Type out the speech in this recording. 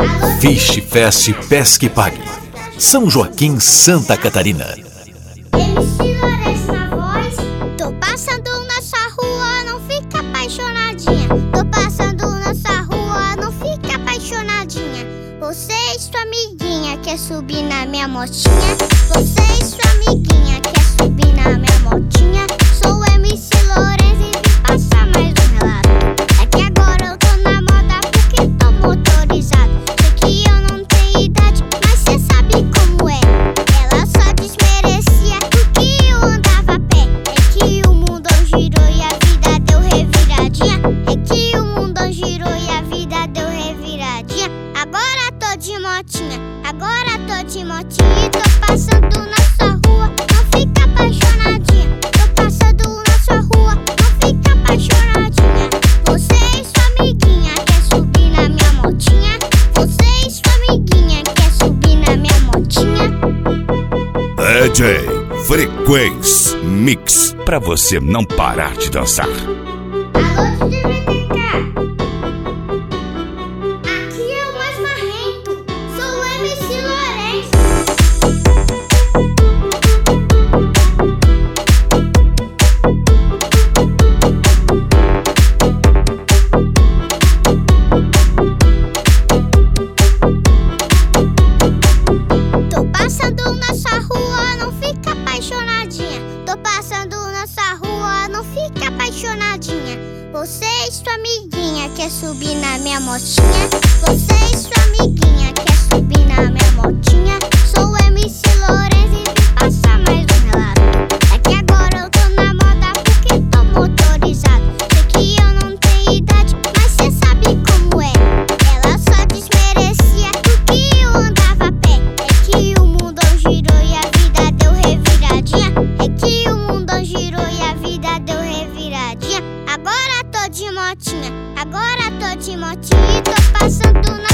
Fish Fest Pesque Pague, São Joaquim, Santa Catarina. MC Lourenço na voz. Tô passando na sua rua, não fica apaixonadinha. Tô passando na sua rua, não fica apaixonadinha. Você e sua amiguinha quer subir na minha motinha. Você e sua amiguinha quer subir na minha motinha. Sou o MC Lourenço e vim passar mais um relato. É que agora eu tô na moda porque tô motorizado. Sei que eu não tenho idade, mas cê sabe como é. Ela só desmerecia porque eu andava a pé. É que o mundo girou e a vida deu reviradinha. É que o mundo girou e a vida deu reviradinha. Agora tô de motinha, agora tô de motinha. E tô passando na sua rua, não fica apaixonadinha. Tô passando na sua rua, não fica apaixonadinha. Você e sua amiguinha quer subir na minha motinha. Você e sua amiguinha quer subir na minha motinha. DJ Frequência Mix, pra você não parar de dançar. Alô, DVTK. Aqui é o mais marrento. Sou o MC Lourenço. Tô passando na sua rua, não fica apaixonadinha. Tô passando na sua rua, não fica apaixonadinha. Você e sua amiguinha quer subir na minha motinha. Você e sua amiguinha quer subir na minha motinha. Sou o MC Lourenço e vim passar mais um relato. É que agora eu tô na moda porque tô motorizado. Sei que eu não tenho idade, mas cê sabe como é. Ela só desmerecia porque eu andava a pé. É que o mundo girou e a vida deu reviradinha. É que o mundo girou e a vida deu reviradinha. Agora tô de motinha, agora tô de motinha. E tô passando na